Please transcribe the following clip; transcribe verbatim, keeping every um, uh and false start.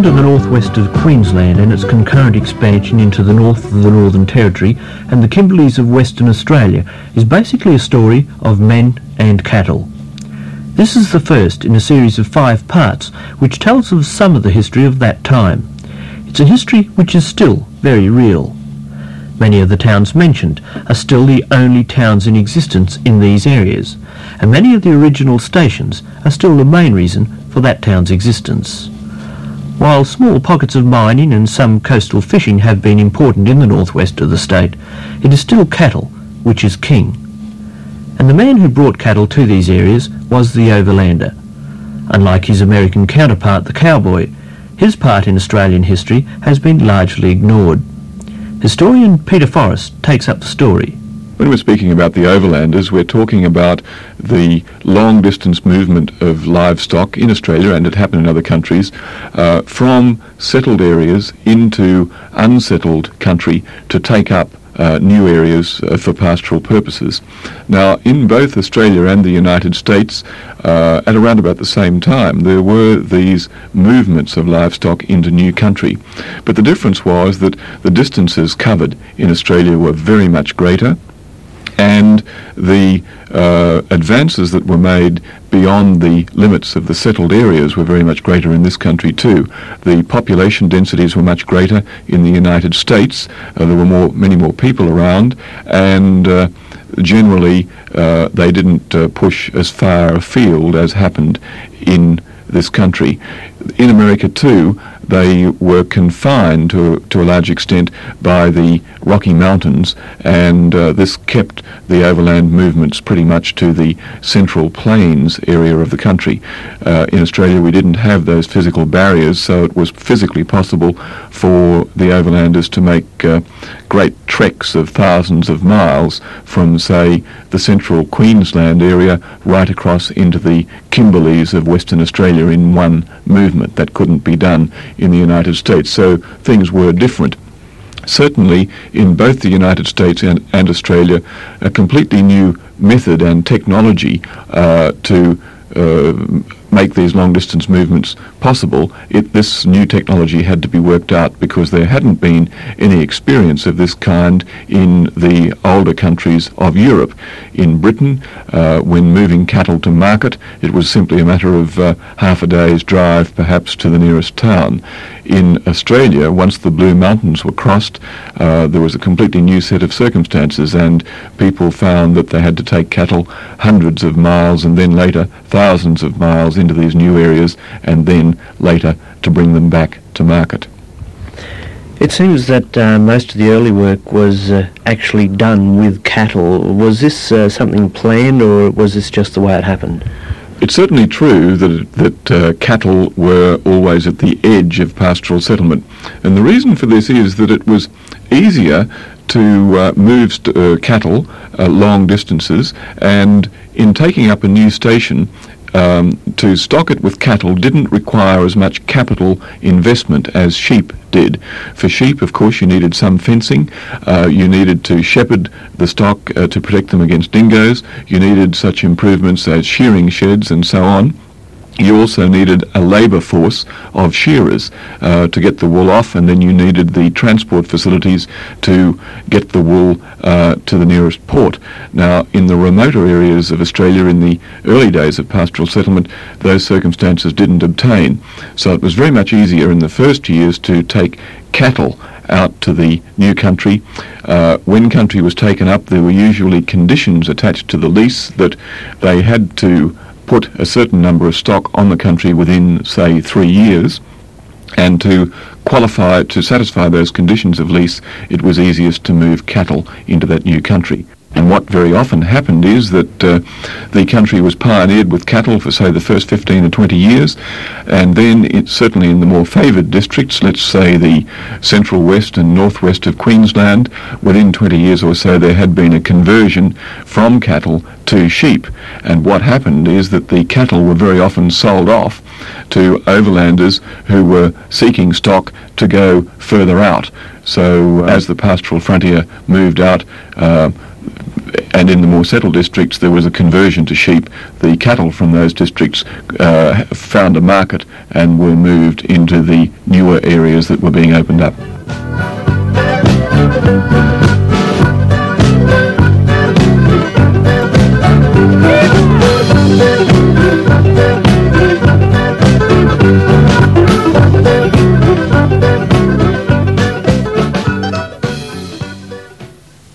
development of the northwest of Queensland and its concurrent expansion into the north of the Northern Territory and the Kimberleys of Western Australia is basically a story of men and cattle. This is the first in a series of five parts which tells of some of the history of that time. It's a history which is still very real. Many of the towns mentioned are still the only towns in existence in these areas, and many of the original stations are still the main reason for that town's existence. While small pockets of mining and some coastal fishing have been important in the northwest of the state, it is still cattle which is king. And the man who brought cattle to these areas was the overlander. Unlike his American counterpart, the cowboy, his part in Australian history has been largely ignored. Historian Peter Forrest takes up the story. When we're speaking about the overlanders, we're talking about the long-distance movement of livestock in Australia, and it happened in other countries, uh, from settled areas into unsettled country to take up uh, new areas uh, for pastoral purposes. Now, in both Australia and the United States, uh, at around about the same time, there were these movements of livestock into new country. But the difference was that the distances covered in Australia were very much greater, and the uh, advances that were made beyond the limits of the settled areas were very much greater in this country too. The population densities were much greater in the United States. Uh, there were more, many more people around, and uh, generally uh, they didn't uh, push as far afield as happened in this country. In America too, they were confined to, to a large extent by the Rocky Mountains, and uh, this kept the overland movements pretty much to the Central Plains area of the country. Uh, in Australia, we didn't have those physical barriers, so it was physically possible for the overlanders to make uh, great treks of thousands of miles from, say, the central Queensland area right across into the Kimberleys of Western Australia in one movement. That couldn't be done in the United States, so things were different. Certainly, in both the United States and, and Australia, a completely new method and technology uh, to uh, make these long-distance movements possible. It, this new technology had to be worked out because there hadn't been any experience of this kind in the older countries of Europe. In Britain, uh, when moving cattle to market, it was simply a matter of uh, half a day's drive perhaps to the nearest town. In Australia, once the Blue Mountains were crossed, uh, there was a completely new set of circumstances, and people found that they had to take cattle hundreds of miles and then later thousands of miles into these new areas, and then later to bring them back to market. It seems that uh, most of the early work was uh, actually done with cattle. Was this uh, something planned, or was this just the way it happened? It's certainly true that, that uh, cattle were always at the edge of pastoral settlement, and the reason for this is that it was easier to uh, move st- uh, cattle uh, long distances, and in taking up a new station, Um, to stock it with cattle didn't require as much capital investment as sheep did. For sheep, of course, you needed some fencing, uh, you needed to shepherd the stock uh, to protect them against dingoes, you needed such improvements as shearing sheds and so on. You also needed a labour force of shearers uh, to get the wool off, and then you needed the transport facilities to get the wool uh, to the nearest port. Now, in the remoter areas of Australia in the early days of pastoral settlement, those circumstances didn't obtain. So it was very much easier in the first years to take cattle out to the new country. Uh, when country was taken up, there were usually conditions attached to the lease that they had to put a certain number of stock on the country within, say, three years, and to qualify, to satisfy those conditions of lease, it was easiest to move cattle into that new country. And what very often happened is that uh, the country was pioneered with cattle for, say, the first fifteen or twenty years, and then it, certainly in the more favoured districts, let's say the central west and northwest of Queensland, within twenty years or so there had been a conversion from cattle to sheep. And what happened is that the cattle were very often sold off to overlanders who were seeking stock to go further out. So as the pastoral frontier moved out, uh, and in the more settled districts there was a conversion to sheep. The cattle from those districts uh, found a market and were moved into the newer areas that were being opened up.